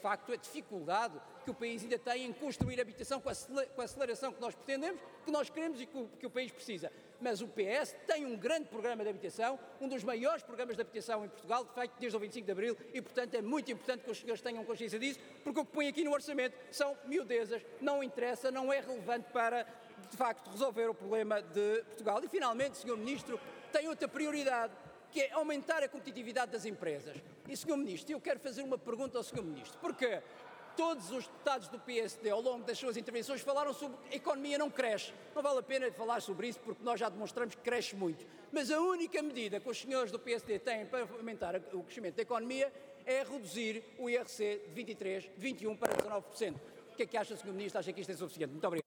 facto, a dificuldade que o país ainda tem em construir habitação com a aceleração que nós pretendemos, que nós queremos e que o país precisa. Mas o PS tem um grande programa de habitação, um dos maiores programas de habitação em Portugal, feito desde o 25 de Abril, e, portanto, é muito importante que os senhores tenham consciência disso, porque o que põe aqui no orçamento são miudezas, não interessa, não é relevante para, de facto, resolver o problema de Portugal. E, finalmente, Sr. Ministro, tem outra prioridade, que é aumentar a competitividade das empresas. E, Sr. Ministro, eu quero fazer uma pergunta ao Sr. Ministro, porque todos os deputados do PSD, ao longo das suas intervenções, falaram sobre a economia não cresce. Não vale a pena falar sobre isso, porque nós já demonstramos que cresce muito. Mas a única medida que os senhores do PSD têm para aumentar o crescimento da economia é reduzir o IRC de 21% para 19%. O que é que acha, Sr. Ministro? Acha que isto é suficiente? Muito obrigado.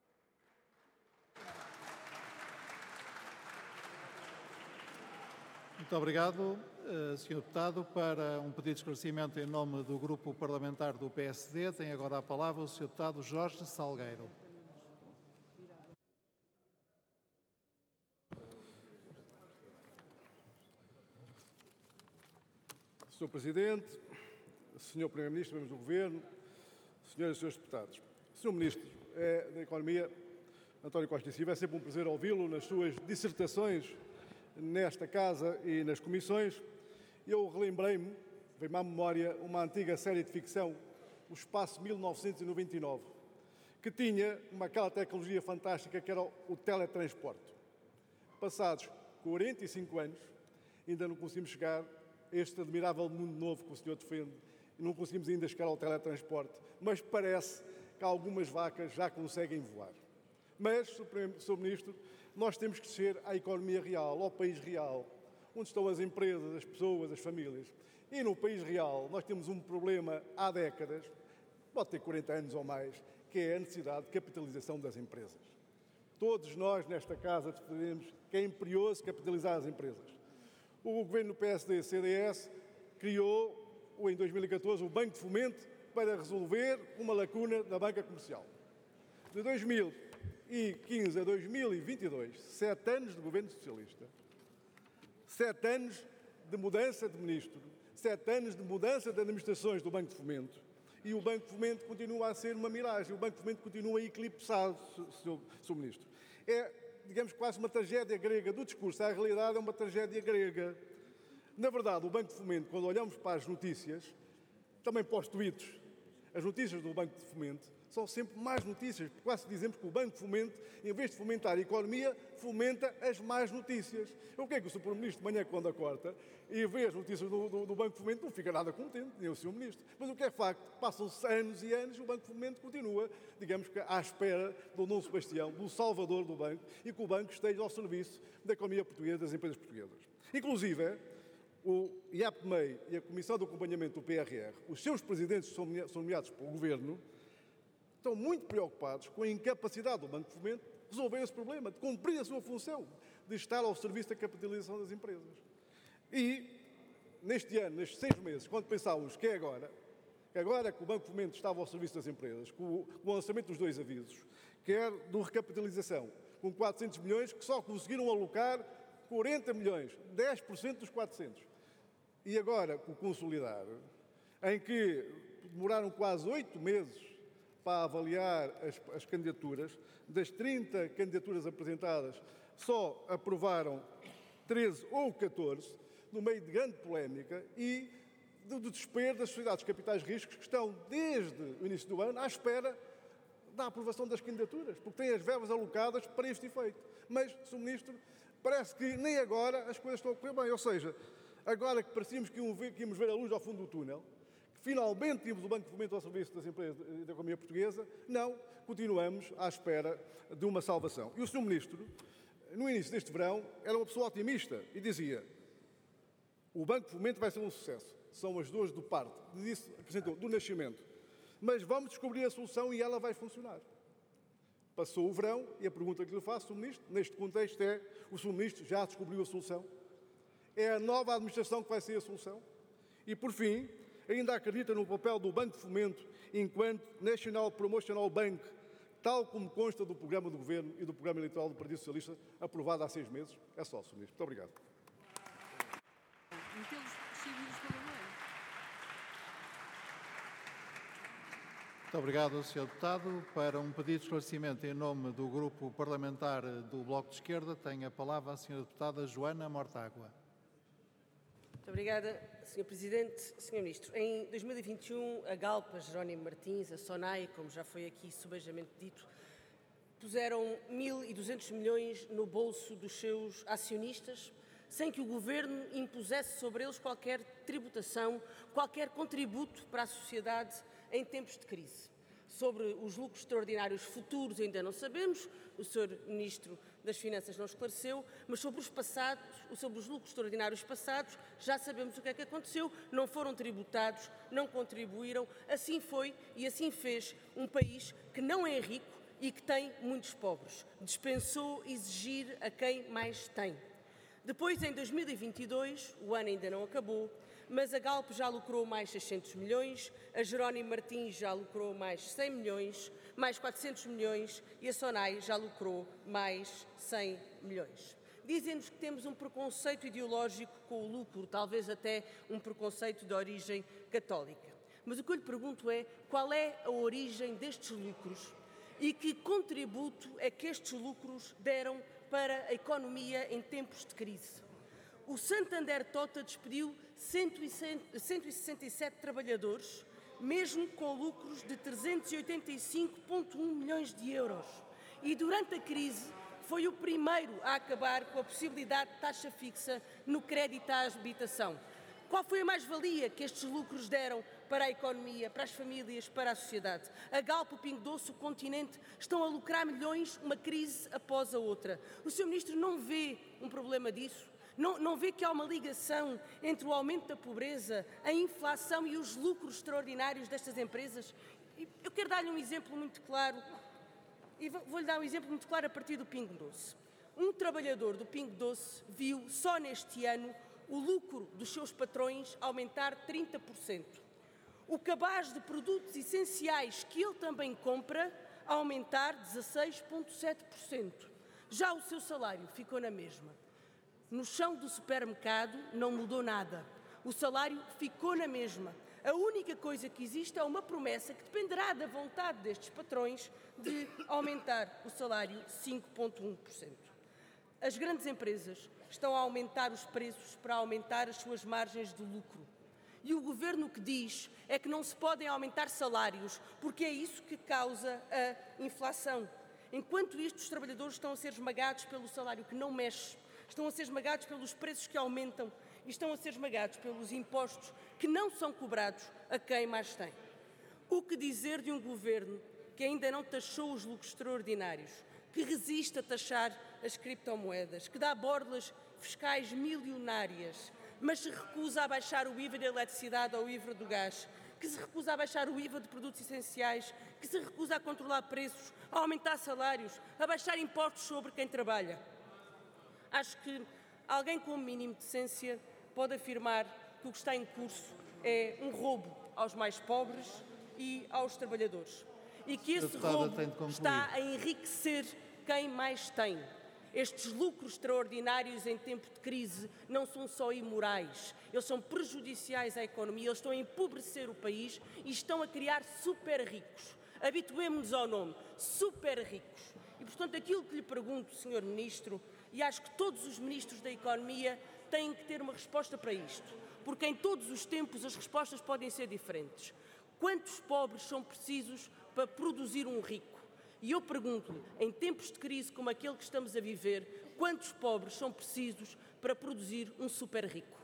Muito obrigado, Sr. Deputado. Para um pedido de esclarecimento em nome do Grupo Parlamentar do PSD, tem agora a palavra o Sr. Deputado Jorge Salgueiro. Sr. Presidente, Sr. Primeiro-Ministro, membros do Governo, Senhoras e Senhores Deputados. Sr. Ministro da Economia, António Costa e Silva, é sempre um prazer ouvi-lo nas suas dissertações nesta Casa e nas comissões. Eu relembrei-me, veio-me à memória, uma antiga série de ficção, O Espaço 1999, que tinha aquela tecnologia fantástica que era o teletransporte. Passados 45 anos, ainda não conseguimos chegar a este admirável mundo novo que o senhor defende, e não conseguimos ainda chegar ao teletransporte, mas parece que algumas vacas já conseguem voar. Mas, Sr. Ministro, nós temos que descer à economia real, ao país real, onde estão as empresas, as pessoas, as famílias. E no país real nós temos um problema há décadas, pode ter 40 anos ou mais, que é a necessidade de capitalização das empresas. Todos nós nesta Casa defendemos que é imperioso capitalizar as empresas. O governo do PSD-CDS criou, em 2014, o Banco de Fomento para resolver uma lacuna da banca comercial. De 2015 a 2022, 7 anos de governo socialista, 7 anos de mudança de ministro, 7 anos de mudança de administrações do Banco de Fomento, e o Banco de Fomento continua a ser uma miragem, o Banco de Fomento continua eclipsado, Sr. Ministro. É, digamos, quase uma tragédia grega do discurso, a realidade é uma tragédia grega. Na verdade, o Banco de Fomento, quando olhamos para as notícias, também para os tweets, as notícias do Banco de Fomento são sempre más notícias, porque quase dizemos que o Banco de Fomento, em vez de fomentar a economia, fomenta as más notícias. O que é que o Sr. Primeiro-Ministro de manhã, quando acorda, e vê as notícias do Banco de Fomento, não fica nada contente, nem o Sr. Ministro. Mas o que é facto, passam-se anos e anos, o Banco de Fomento continua, digamos que à espera do Dom Sebastião, do salvador do banco, e que o banco esteja ao serviço da economia portuguesa, das empresas portuguesas. Inclusive, o IAPMEI e a Comissão de Acompanhamento do PRR, os seus presidentes são nomeados pelo Governo, estão muito preocupados com a incapacidade do Banco de Fomento de resolver esse problema, de cumprir a sua função, de estar ao serviço da capitalização das empresas. E, neste ano, nestes 6 meses, quando pensávamos que agora que o Banco de Fomento estava ao serviço das empresas, com o lançamento dos 2 avisos, quer do recapitalização, com 400 milhões, que só conseguiram alocar 40 milhões, 10% dos 400. E agora, com o consolidar, em que demoraram quase 8 meses para avaliar as candidaturas, das 30 candidaturas apresentadas, só aprovaram 13 ou 14, no meio de grande polémica e do desespero das sociedades de capitais de riscos que estão, desde o início do ano, à espera da aprovação das candidaturas, porque têm as verbas alocadas para este efeito. Mas, Sr. Ministro, parece que nem agora as coisas estão a correr bem. Ou seja, agora que parecíamos que íamos ver a luz ao fundo do túnel, finalmente tínhamos o Banco de Fomento ao serviço das empresas e da economia portuguesa, não, continuamos à espera de uma salvação. E o Sr. Ministro, no início deste verão, era uma pessoa otimista e dizia: o Banco de Fomento vai ser um sucesso. São as dores do parto, acrescentou, do nascimento. Mas vamos descobrir a solução e ela vai funcionar. Passou o verão e a pergunta que lhe faço, Sr. Ministro, neste contexto é: o Sr. Ministro já descobriu a solução? É a nova administração que vai ser a solução? E, por fim, ainda acredita no papel do Banco de Fomento enquanto National Promotional Bank, tal como consta do programa do Governo e do programa eleitoral do Partido Socialista, aprovado há 6 meses? É só, Sr. Ministro. Muito obrigado. Muito obrigado, Sr. Deputado. Para um pedido de esclarecimento em nome do Grupo Parlamentar do Bloco de Esquerda, tem a palavra a Sra. Deputada Joana Mortágua. Muito obrigada, Sr. Presidente. Sr. Ministro, em 2021, a Galp, a Jerónimo Martins, a SONAI, como já foi aqui subejamente dito, puseram 1.200 milhões no bolso dos seus acionistas, sem que o Governo impusesse sobre eles qualquer tributação, qualquer contributo para a sociedade em tempos de crise. Sobre os lucros extraordinários futuros ainda não sabemos, o Sr. Ministro das Finanças não esclareceu, mas sobre os lucros extraordinários passados já sabemos o que é que aconteceu, não foram tributados, não contribuíram, assim foi e assim fez um país que não é rico e que tem muitos pobres. Dispensou exigir a quem mais tem. Depois, em 2022, o ano ainda não acabou, mas a Galp já lucrou mais 600 milhões, a Jerónimo Martins já lucrou mais 100 milhões, mais 400 milhões e a SONAI já lucrou mais 100 milhões. Dizem-nos que temos um preconceito ideológico com o lucro, talvez até um preconceito de origem católica. Mas o que eu lhe pergunto é qual é a origem destes lucros e que contributo é que estes lucros deram para a economia em tempos de crise. O Santander Tota despediu 167 trabalhadores, mesmo com lucros de 385,1 milhões de euros. E durante a crise foi o primeiro a acabar com a possibilidade de taxa fixa no crédito à habitação. Qual foi a mais-valia que estes lucros deram para a economia, para as famílias, para a sociedade? A Galp, o Pingo Doce, o Continente estão a lucrar milhões, uma crise após a outra. O Sr. Ministro não vê um problema disso? Não vê que há uma ligação entre o aumento da pobreza, a inflação e os lucros extraordinários destas empresas? Eu quero dar-lhe um exemplo muito claro, e vou-lhe dar um exemplo muito claro a partir do Pingo Doce. Um trabalhador do Pingo Doce viu só neste ano o lucro dos seus patrões aumentar 30%. O cabaz de produtos essenciais que ele também compra aumentar 16,7%. Já o seu salário ficou na mesma. No chão do supermercado não mudou nada. O salário ficou na mesma. A única coisa que existe é uma promessa que dependerá da vontade destes patrões de aumentar o salário 5,1%. As grandes empresas estão a aumentar os preços para aumentar as suas margens de lucro. E o Governo o que diz é que não se podem aumentar salários, porque é isso que causa a inflação. Enquanto isto, os trabalhadores estão a ser esmagados pelo salário que não mexe, estão a ser esmagados pelos preços que aumentam e estão a ser esmagados pelos impostos que não são cobrados a quem mais tem. O que dizer de um Governo que ainda não taxou os lucros extraordinários, que resiste a taxar as criptomoedas, que dá borlas fiscais milionárias, mas se recusa a baixar o IVA da eletricidade ou o IVA do gás, que se recusa a baixar o IVA de produtos essenciais, que se recusa a controlar preços, a aumentar salários, a baixar impostos sobre quem trabalha? Acho que alguém com o mínimo de decência pode afirmar que o que está em curso é um roubo aos mais pobres e aos trabalhadores. E que esse roubo está a enriquecer quem mais tem. Estes lucros extraordinários em tempo de crise não são só imorais, eles são prejudiciais à economia, eles estão a empobrecer o país e estão a criar super ricos. Habituemo-nos ao nome, super ricos. E, portanto, aquilo que lhe pergunto, Sr. Ministro, e acho que todos os ministros da Economia têm que ter uma resposta para isto, porque em todos os tempos as respostas podem ser diferentes. Quantos pobres são precisos para produzir um rico? E eu pergunto-lhe, em tempos de crise como aquele que estamos a viver, quantos pobres são precisos para produzir um super rico?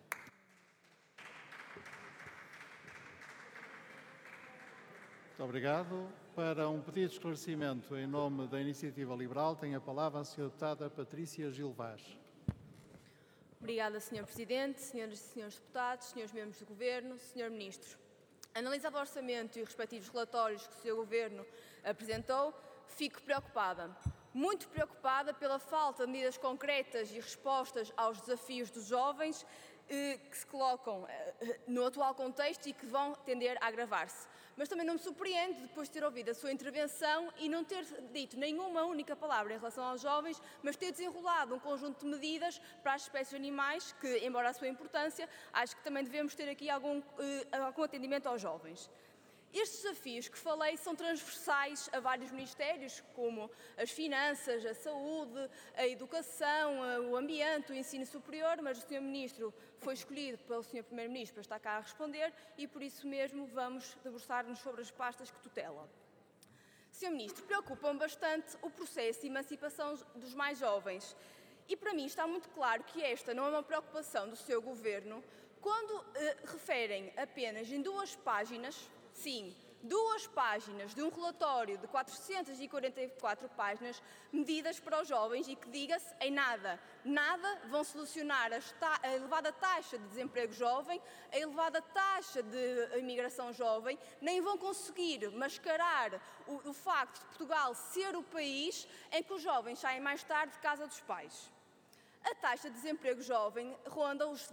Muito obrigado. Para um pedido de esclarecimento em nome da Iniciativa Liberal, tem a palavra a Sra. Deputada Patrícia Gil Vaz. Obrigada, Sr. Presidente, senhoras e senhores deputados, senhores membros do Governo, Sr. Ministro. Analisado o orçamento e os respectivos relatórios que o seu Governo apresentou, fico preocupada. Muito preocupada pela falta de medidas concretas e respostas aos desafios dos jovens que se colocam no atual contexto e que vão tender a agravar-se. Mas também não me surpreende, depois de ter ouvido a sua intervenção e não ter dito nenhuma única palavra em relação aos jovens, mas ter desenrolado um conjunto de medidas para as espécies animais, que, embora a sua importância, acho que também devemos ter aqui algum atendimento aos jovens. Estes desafios que falei são transversais a vários ministérios, como as finanças, a saúde, a educação, o ambiente, o ensino superior, mas o Sr. Ministro foi escolhido pelo Sr. Primeiro-Ministro para estar cá a responder e, por isso mesmo, vamos debruçar-nos sobre as pastas que tutela. Sr. Ministro, preocupa-me bastante o processo de emancipação dos mais jovens e, para mim, está muito claro que esta não é uma preocupação do seu Governo quando referem apenas em 2 páginas, sim, 2 páginas de um relatório de 444 páginas, medidas para os jovens e que, diga-se, em nada vão solucionar a elevada taxa de desemprego jovem, a elevada taxa de imigração jovem, nem vão conseguir mascarar o facto de Portugal ser o país em que os jovens saem mais tarde de casa dos pais. A taxa de desemprego jovem ronda os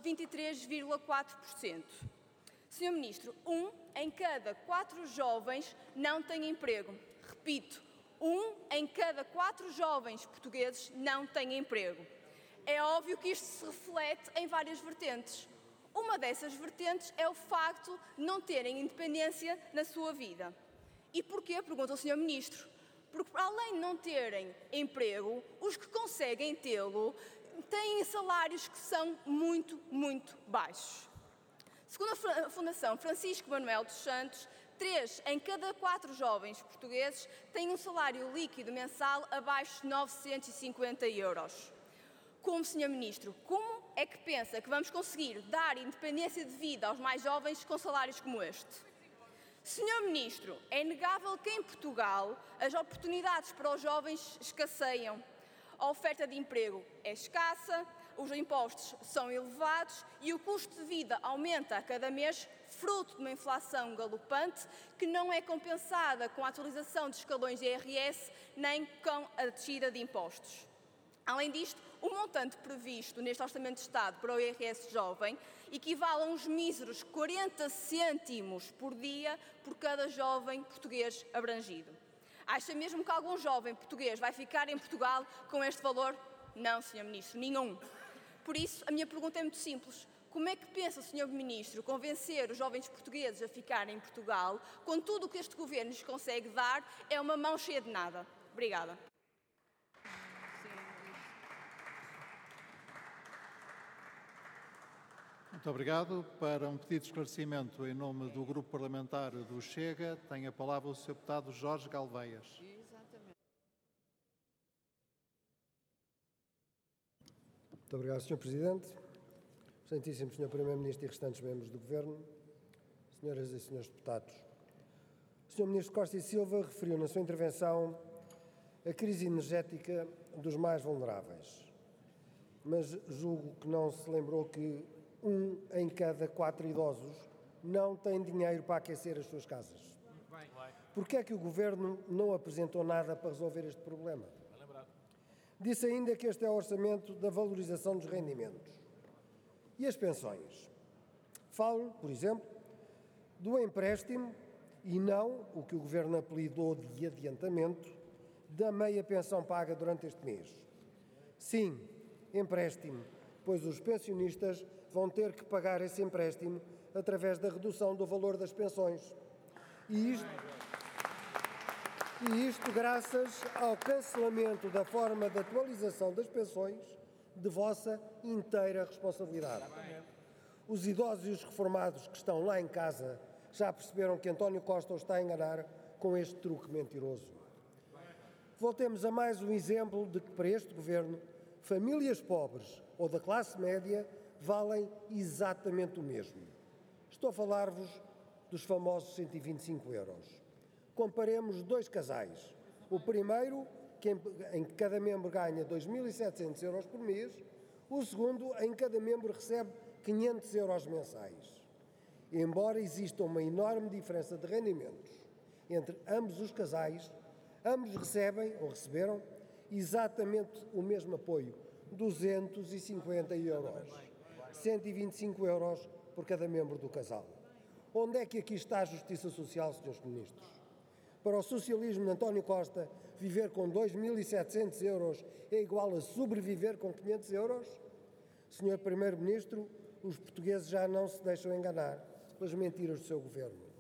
23,4%. Sr. Ministro, 1 em cada 4 jovens não tem emprego. Repito, 1 em cada 4 jovens portugueses não tem emprego. É óbvio que isto se reflete em várias vertentes. Uma dessas vertentes é o facto de não terem independência na sua vida. E porquê? Pergunta o Sr. Ministro. Porque, além de não terem emprego, os que conseguem tê-lo têm salários que são muito, muito baixos. Segundo a Fundação Francisco Manuel dos Santos, 3 em cada 4 jovens portugueses têm um salário líquido mensal abaixo de 950 euros. Como, Sr. Ministro, como é que pensa que vamos conseguir dar independência de vida aos mais jovens com salários como este? Sr. Ministro, é inegável que em Portugal as oportunidades para os jovens escasseiam. A oferta de emprego é escassa, os impostos são elevados e o custo de vida aumenta a cada mês, fruto de uma inflação galopante que não é compensada com a atualização dos escalões de IRS nem com a descida de impostos. Além disto, o montante previsto neste Orçamento de Estado para o IRS jovem equivale a uns míseros 40 cêntimos por dia por cada jovem português abrangido. Acha mesmo que algum jovem português vai ficar em Portugal com este valor? Não, Sr. Ministro, nenhum. Por isso, a minha pergunta é muito simples. Como é que pensa o Sr. Ministro convencer os jovens portugueses a ficarem em Portugal, quando tudo o que este Governo lhes consegue dar é uma mão cheia de nada? Obrigada. Muito obrigado. Para um pedido de esclarecimento em nome do Grupo Parlamentar do Chega, tem a palavra o Sr. Deputado Jorge Galveias. Muito obrigado, Sr. Presidente. Excelentíssimo Sr. Primeiro-Ministro e restantes membros do Governo, senhoras e senhores deputados. O Sr. Ministro Costa e Silva referiu na sua intervenção a crise energética dos mais vulneráveis, mas julgo que não se lembrou que 1 em cada 4 idosos não tem dinheiro para aquecer as suas casas. Por que é que o Governo não apresentou nada para resolver este problema? Disse ainda que este é o orçamento da valorização dos rendimentos. E as pensões? Falo, por exemplo, do empréstimo e não o que o Governo apelidou de adiantamento da meia pensão paga durante este mês. Sim, empréstimo, pois os pensionistas vão ter que pagar esse empréstimo através da redução do valor das pensões. E isto graças ao cancelamento da forma de atualização das pensões de vossa inteira responsabilidade. Os idosos e os reformados que estão lá em casa já perceberam que António Costa os está a enganar com este truque mentiroso. Voltemos a mais um exemplo de que, para este Governo, famílias pobres ou da classe média valem exatamente o mesmo. Estou a falar-vos dos famosos 125 euros. Comparemos 2 casais. O primeiro, em que cada membro ganha 2.700 euros por mês. O segundo, em que cada membro recebe 500 euros mensais. Embora exista uma enorme diferença de rendimentos entre ambos os casais, ambos recebem, ou receberam, exatamente o mesmo apoio, 250 euros. 125 euros por cada membro do casal. Onde é que aqui está a justiça social, senhores ministros? Para o socialismo de António Costa, viver com 2.700 euros é igual a sobreviver com 500 euros? Senhor Primeiro-Ministro, os portugueses já não se deixam enganar pelas mentiras do seu Governo.